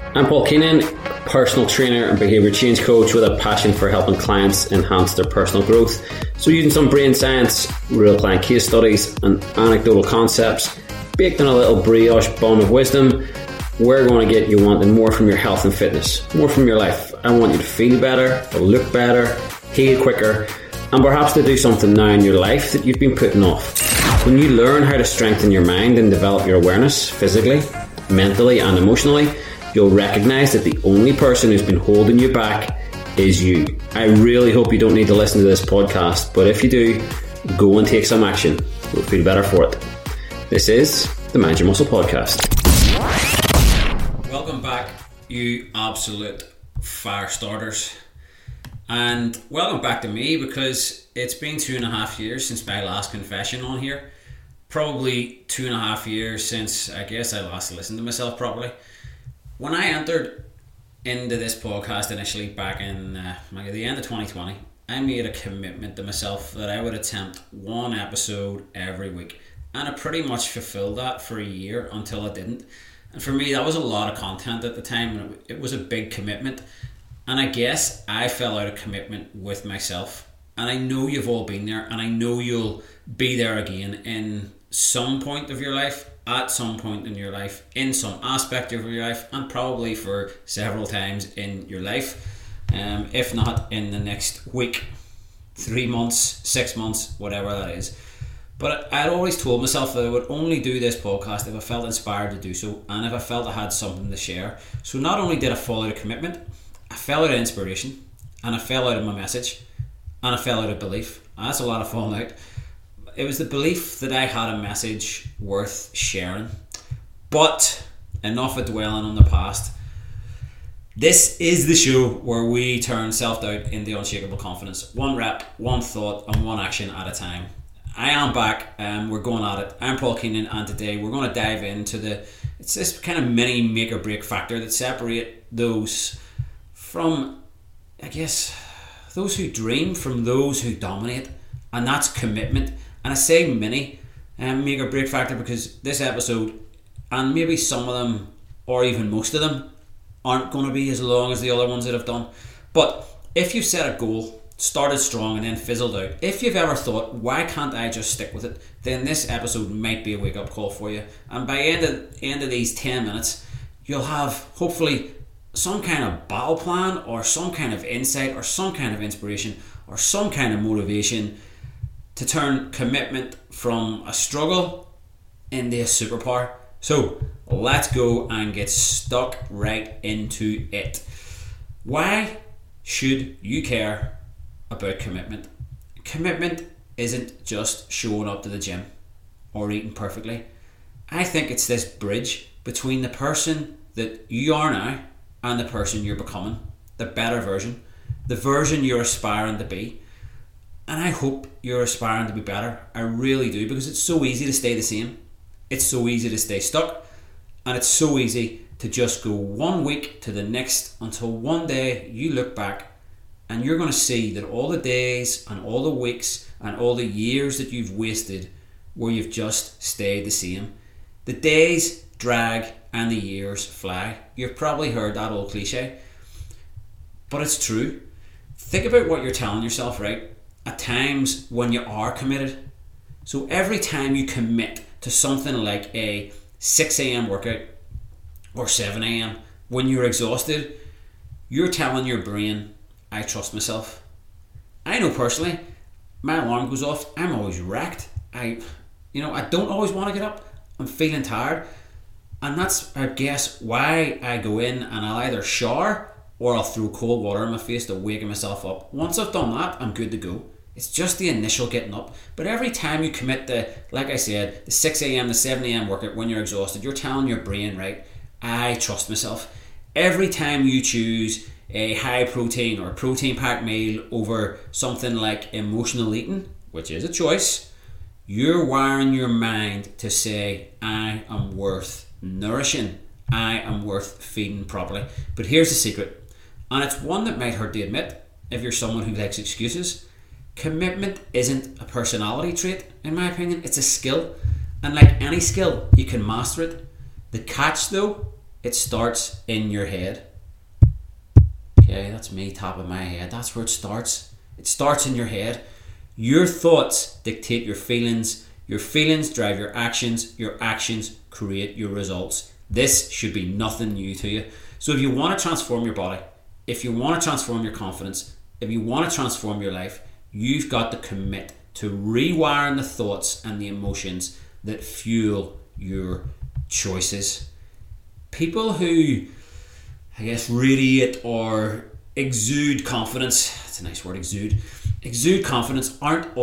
I'm Paul Keenan, personal trainer and behaviour change coach with a passion for helping clients enhance their personal growth. So using some brain science, real client case studies and anecdotal concepts, baked in a little brioche bun of wisdom, we're going to get you wanting more from your health and fitness, more from your life. I want you to feel better, to look better, heal quicker, and perhaps to do something now in your life that you've been putting off. When you learn how to strengthen your mind and develop your awareness physically, mentally and emotionally, you'll recognise that the only person who's been holding you back is you. I really hope you don't need to listen to this podcast, but if you do, go and take some action. You'll feel better for it. This is the Mind Your Muscle Podcast. Welcome back, you absolute fire starters. And welcome back to me, because it's been 2.5 years since my last confession on here. Probably 2.5 years since I guess I last listened to myself properly. When I entered into this podcast initially back in the end of 2020, I made a commitment to myself that I would attempt one episode every week. And I pretty much fulfilled that for a year until I didn't. And for me, that was a lot of content at the time, and it was a big commitment. And I guess I fell out of commitment with myself. And I know you've all been there, and I know you'll be there again in some point of your life, at some point in your life, in some aspect of your life, and probably for several times in your life, if not in the next week, 3 months, 6 months, whatever that is. But I'd always told myself that I would only do this podcast if I felt inspired to do so, and if I felt I had something to share. So not only did I fall out of commitment, I fell out of inspiration, and I fell out of my message, and I fell out of belief. And that's a lot of falling out. It was the belief that I had a message worth sharing. But enough of dwelling on the past. This is the show where we turn self-doubt into unshakable confidence. One rep, one thought, and one action at a time. I am back, we're going at it. I'm Paul Keenan, and today we're going to dive into it's this kind of mini make or break factor that separate those from, I guess, those who dream from those who dominate, and that's commitment. And I say mini make or break factor because this episode, and maybe some of them, or even most of them, aren't going to be as long as the other ones that I've done. But if you set a goal, started strong and then fizzled out, if you've ever thought, why can't I just stick with it, then this episode might be a wake up call for you. And by the end of these 10 minutes, you'll have hopefully some kind of battle plan, or some kind of insight, or some kind of inspiration, or some kind of motivation to turn commitment from a struggle into a superpower. So let's go and get stuck right into it. Why should you care about commitment? Commitment isn't just showing up to the gym or eating perfectly. I think it's this bridge between the person that you are now and the person you're becoming, the better version, the version you're aspiring to be. And I hope you're aspiring to be better. I really do, because it's so easy to stay the same. It's so easy to stay stuck, and it's so easy to just go 1 week to the next until one day you look back and you're going to see that all the days and all the weeks and all the years that you've wasted where you've just stayed the same. The days drag and the years fly. You've probably heard that old cliche, but it's true. Think about what you're telling yourself, right? At times when you are committed. So every time you commit to something like a 6 a.m. workout or 7 a.m. when you're exhausted, you're telling your brain, I trust myself. I know personally, my alarm goes off, I'm always wrecked. I don't always want to get up. I'm feeling tired. And that's, I guess, why I go in and I'll either shower or I'll throw cold water in my face to wake myself up. Once I've done that, I'm good to go. It's just the initial getting up. But every time you commit to, like I said, the 6 a.m. the 7 a.m. workout when you're exhausted, you're telling your brain, right, I trust myself. Every time you choose a high protein or protein packed meal over something like emotional eating, which is a choice, you're wiring your mind to say, I am worth nourishing. I am worth feeding properly. But here's the secret. And it's one that might hurt to admit if you're someone who likes excuses. Commitment isn't a personality trait, in my opinion. It's a skill. And like any skill, you can master it. The catch, though, it starts in your head. Okay, that's me tapping my head. That's where it starts. It starts in your head. Your thoughts dictate your feelings drive your actions create your results. This should be nothing new to you. So if you want to transform your body, if you want to transform your confidence, if you want to transform your life, you've got to commit to rewiring the thoughts and the emotions that fuel your choices. People who, I guess, radiate or exude confidence, that's a nice word, exude confidence,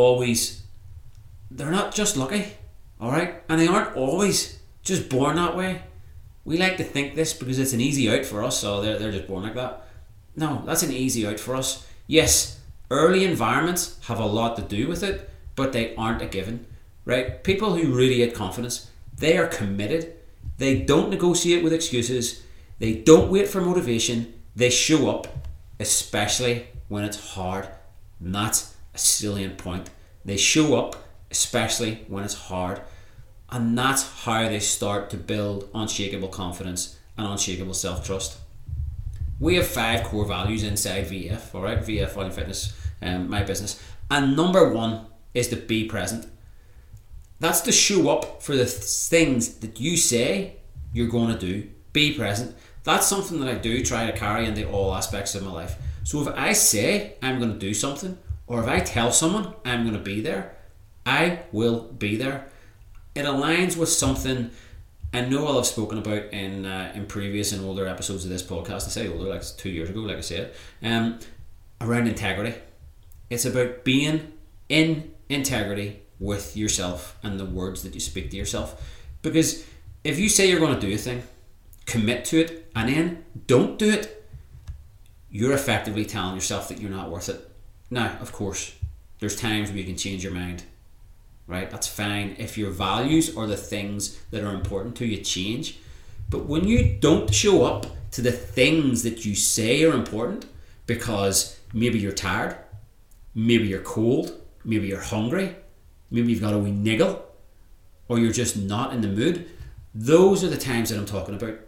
they're not just lucky, alright? And they aren't always just born that way. We like to think this because it's an easy out for us, so they're just born like that. No, that's an easy out for us. Yes, early environments have a lot to do with it, but they aren't a given, right? People who radiate confidence, they are committed. They don't negotiate with excuses. They don't wait for motivation. They show up, especially when it's hard. And that's a salient point. They show up, especially when it's hard. And that's how they start to build unshakable confidence and unshakable self-trust. We have 5 core values inside VF, alright? VF Volume Fitness, my business. And number 1 is to be present. That's to show up for the things that you say you're going to do. Be present. That's something that I do try to carry into all aspects of my life. So if I say I'm going to do something, or if I tell someone I'm going to be there, I will be there. It aligns with something I know I'll have spoken about in previous and older episodes of this podcast. I say older, like 2 years ago, like I said, around integrity. It's about being in integrity with yourself and the words that you speak to yourself. Because if you say you're going to do a thing, commit to it, and then don't do it, you're effectively telling yourself that you're not worth it. Now, of course, there's times where you can change your mind, right? That's fine. If your values or the things that are important to you change. But when you don't show up to the things that you say are important because maybe you're tired, maybe you're cold, maybe you're hungry, maybe you've got a wee niggle, or you're just not in the mood, those are the times that I'm talking about.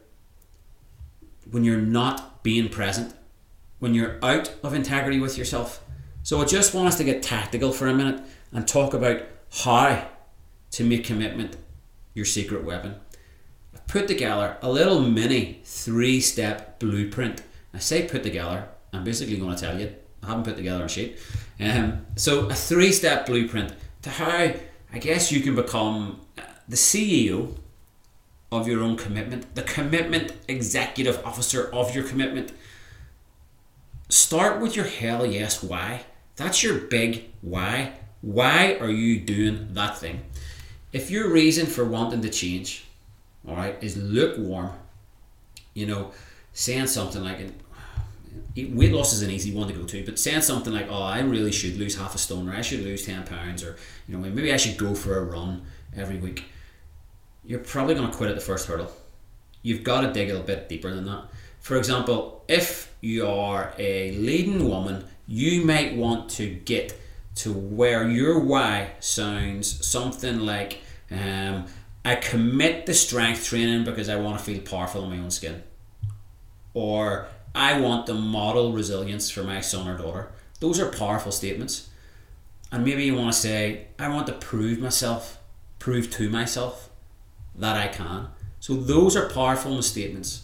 When you're not being present, when you're out of integrity with yourself. So I just want us to get tactical for a minute and talk about how to make commitment your secret weapon. I've put together a little mini 3-step blueprint. I say put together, I'm basically going to tell you, I haven't put together a sheet. So a 3-step blueprint to how I guess you can become the CEO of your own commitment, the commitment executive officer of your commitment. Start with your hell yes why. That's your big why. Why are you doing that thing? If your reason for wanting to change, alright, is lukewarm, saying something like, weight loss is an easy one to go to, but saying something like, oh, I really should lose half a stone, or I should lose 10 pounds, or maybe I should go for a run every week, you're probably going to quit at the first hurdle. You've got to dig a little bit deeper than that. For example, if you are a leading woman, you might want to get to where your why sounds something like, I commit to strength training because I want to feel powerful in my own skin. Or I want to model resilience for my son or daughter. Those are powerful statements. And maybe you want to say, I want to prove to myself that I can. So those are powerful statements.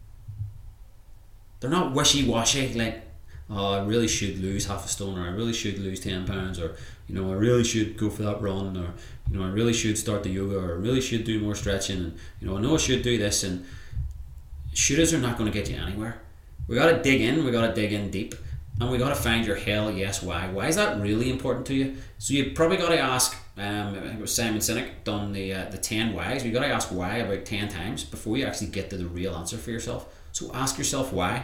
They're not wishy-washy like, oh, I really should lose half a stone, or I really should lose 10 pounds, or I really should go for that run, or I really should start the yoga, or I really should do more stretching, and I know I should do this. And shouldas are not going to get you anywhere. We got to dig in deep, and we got to find your hell yes why. Why is that really important to you? So you probably got to ask, I think it was Simon Sinek done the 10 whys. You got to ask why about 10 times before you actually get to the real answer for yourself. So ask yourself why.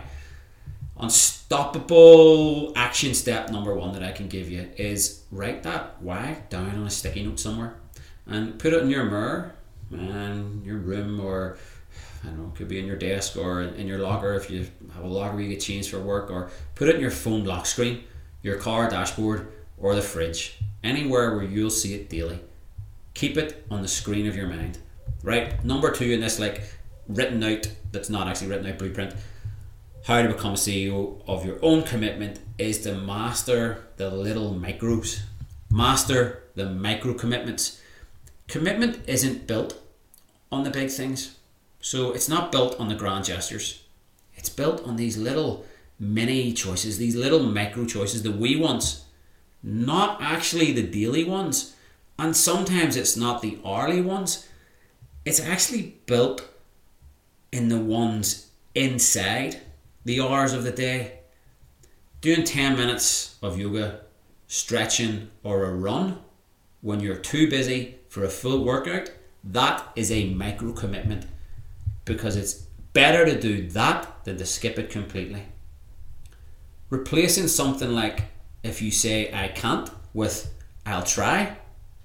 Unstoppable action step number 1 that I can give you is write that why down on a sticky note somewhere and put it in your mirror and your room, or I don't know, it could be in your desk or in your locker if you have a locker where you get changed for work, or put it in your phone lock screen, your car dashboard, or the fridge, anywhere where you'll see it daily. Keep it on the screen of your mind. Right, number 2 in this, written out, that's not actually written out blueprint, how to become a CEO of your own commitment is to master the little micros. Master the micro commitments. Commitment isn't built on the big things. So it's not built on the grand gestures. It's built on these little mini choices, these little micro choices, the wee ones, not actually the daily ones. And sometimes it's not the hourly ones. It's actually built in the ones inside the hours of the day. Doing 10 minutes of yoga, stretching, or a run when you're too busy for a full workout, that is a micro commitment, because it's better to do that than to skip it completely. Replacing something like, if you say I can't, with I'll try,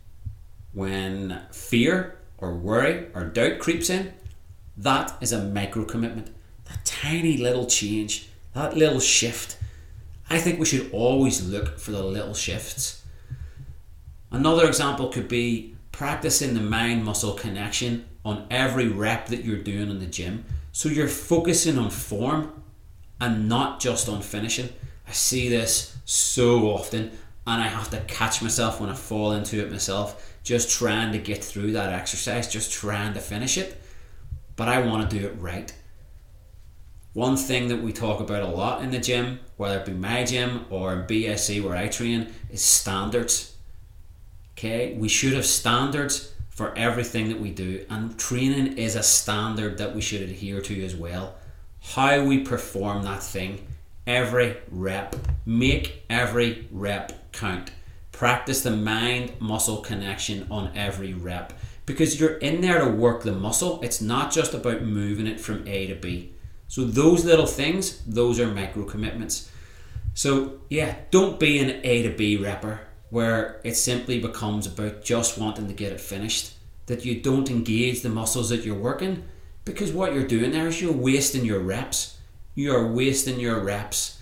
when fear or worry or doubt creeps in, that is a micro commitment. That tiny little change, that little shift. I think we should always look for the little shifts. Another example could be practicing the mind-muscle connection on every rep that you're doing in the gym. So you're focusing on form and not just on finishing. I see this so often, and I have to catch myself when I fall into it myself, just trying to get through that exercise, just trying to finish it. But I want to do it right. One thing that we talk about a lot in the gym, whether it be my gym or in BSC where I train, is standards. Okay, we should have standards for everything that we do, and training is a standard that we should adhere to as well. How we perform that thing, every rep, make every rep count. Practice the mind-muscle connection on every rep, because you're in there to work the muscle. It's not just about moving it from A to B. So those little things, those are micro commitments. So yeah, don't be an A to B repper where it simply becomes about just wanting to get it finished, that you don't engage the muscles that you're working, because what you're doing there is you're wasting your reps. You're wasting your reps.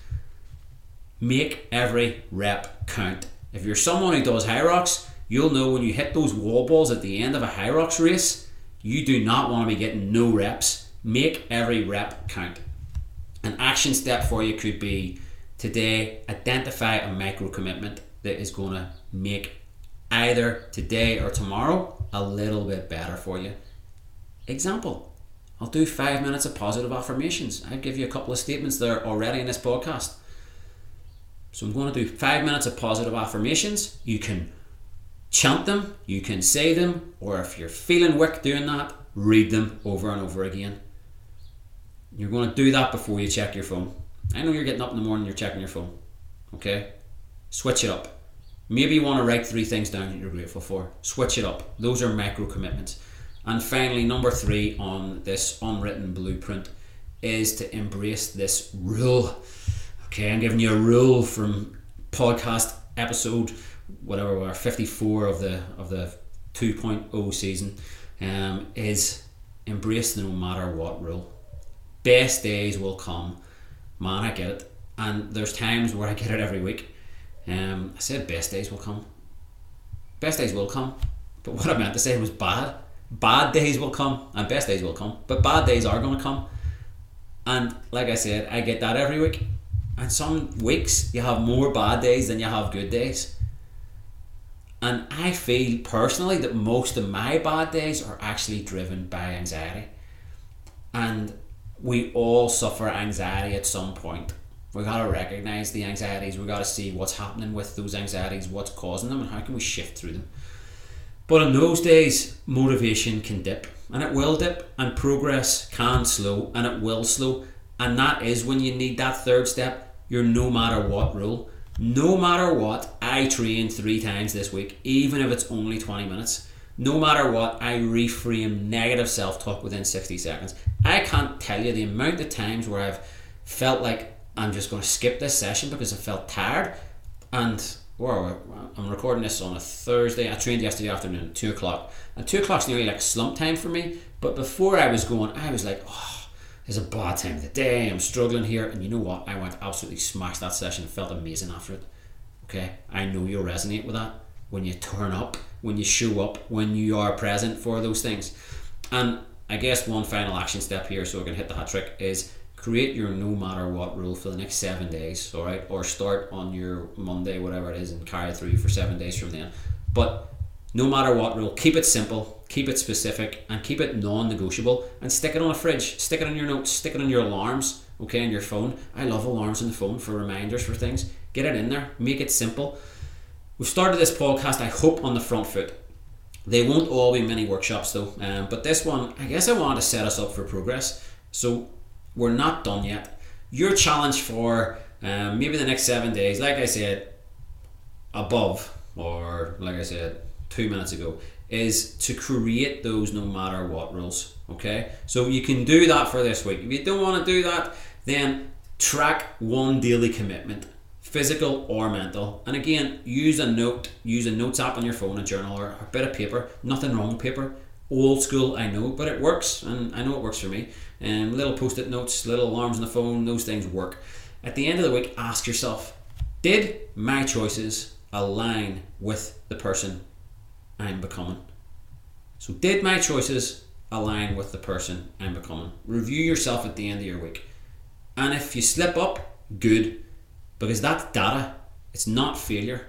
Make every rep count. If you're someone who does high rocks, you'll know when you hit those wall balls at the end of a high rocks race, you do not want to be getting no reps. Make every rep count. An action step for you could be today, identify a micro commitment that is going to make either today or tomorrow a little bit better for you. Example, I'll do 5 minutes of positive affirmations. I'll give you a couple of statements there already in this podcast. So I'm going to do 5 minutes of positive affirmations. You can chant them, you can say them, or if you're feeling weak doing that, read them over and over again. You're going to do that before you check your phone. I know you're getting up in the morning, you're checking your phone. Okay? Switch it up. Maybe you want to write 3 things down that you're grateful for. Switch it up. Those are micro commitments. And finally, number 3 on this unwritten blueprint is to embrace this rule. Okay, I'm giving you a rule from podcast episode, whatever we are, 54 of the 2.0 season, is embrace the no matter what rule. Best days will come. Man, I get it. And there's times where I get it every week. I said best days will come. Best days will come. But what I meant to say was bad. Bad days will come and best days will come. But bad days are going to come. And like I said, I get that every week. And some weeks you have more bad days than you have good days. And I feel personally that most of my bad days are actually driven by anxiety. And we all suffer anxiety at some point. We got to recognize the anxieties. We got to see what's happening with those anxieties, what's causing them, and how can we shift through them. But in those days, motivation can dip, and it will dip, and progress can slow, and it will slow. And that is when you need that third step, your no matter what rule. No matter what, I train 3 times this week, even if it's only 20 minutes. No matter what, I reframe negative self-talk within 60 seconds. I can't tell you the amount of times where I've felt like I'm just going to skip this session because I felt tired. And I'm recording this on a Thursday. I trained yesterday afternoon at 2 o'clock. And 2 o'clock's nearly like slump time for me. But before I was going, I was like, it's a bad time of the day. I'm struggling here. And you know what? I went absolutely smashed that session. Felt amazing after it. Okay? I know you'll resonate with that. When you turn up, when you show up, when you are present for those things. And I guess one final action step here so I can hit the hat trick is create your no matter what rule for the next 7 days, alright? Or start on your Monday, whatever it is, and carry it through for 7 days from then. But no matter what rule, keep it simple, keep it specific, and keep it non-negotiable, and stick it on a fridge, stick it on your notes, stick it on your alarms, okay, on your phone. I love alarms on the phone for reminders for things. Get it in there, make it simple. We've started this podcast, I hope, on the front foot. They won't all be mini workshops though, but this one, I guess I wanted to set us up for progress. So we're not done yet. Your challenge for maybe the next 7 days, like I said above, or like I said 2 minutes ago, is to create those no matter what rules. Okay, so you can do that for this week. If you don't want to do that, then track one daily commitment, physical or mental, and again, use a notes app on your phone, a journal, or a bit of paper. Nothing wrong with paper. Old school, I know, but it works, and I know it works for me. Little post-it notes, little alarms on the phone, those things work. At the end of the week, ask yourself, did my choices align with the person I'm becoming? So did my choices align with the person I'm becoming? Review yourself at the end of your week. And if you slip up, good, because that's data. It's not failure.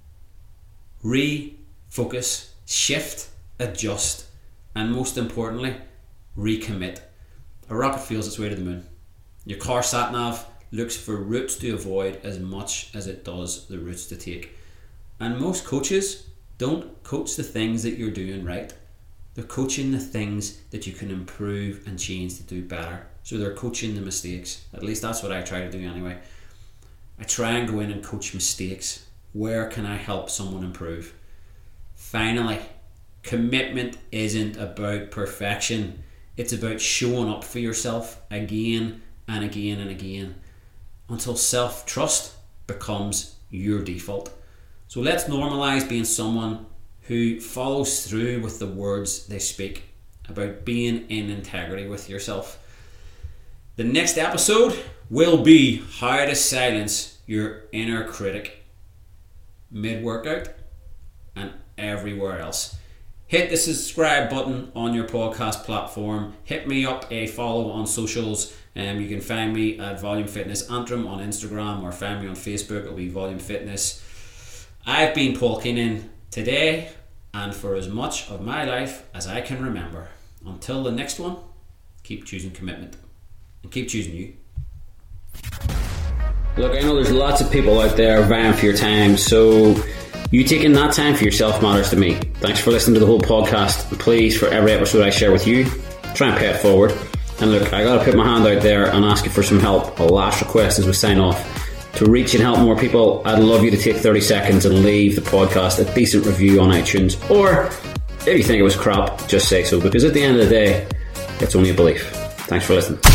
Refocus, shift, adjust, and most importantly, recommit. A rocket feels its way to the moon. Your car sat nav looks for routes to avoid as much as it does the routes to take. And most coaches don't coach the things that you're doing right. They're coaching the things that you can improve and change to do better. So they're coaching the mistakes. At least that's what I try to do anyway. I try and go in and coach mistakes. Where can I help someone improve? Finally, commitment isn't about perfection. It's about showing up for yourself again and again and again until self-trust becomes your default. So let's normalize being someone who follows through with the words they speak, about being in integrity with yourself. The next episode will be how to silence your inner critic mid-workout and everywhere else. Hit the subscribe button on your podcast platform. Hit me up a follow on socials. You can find me at Volume Fitness Antrim on Instagram, or find me on Facebook. It'll be Volume Fitness. I've been Paul Keenan today and for as much of my life as I can remember. Until the next one, keep choosing commitment and keep choosing you. Look, I know there's lots of people out there vying for your time, so you taking that time for yourself matters to me. Thanks for listening to the whole podcast. And please, for every episode I share with you, try and pay it forward. And look, I gotta put my hand out there and ask you for some help. A last request as we sign off. To reach and help more people, I'd love you to take 30 seconds and leave the podcast a decent review on iTunes. Or, if you think it was crap, just say so, because at the end of the day, it's only a belief. Thanks for listening.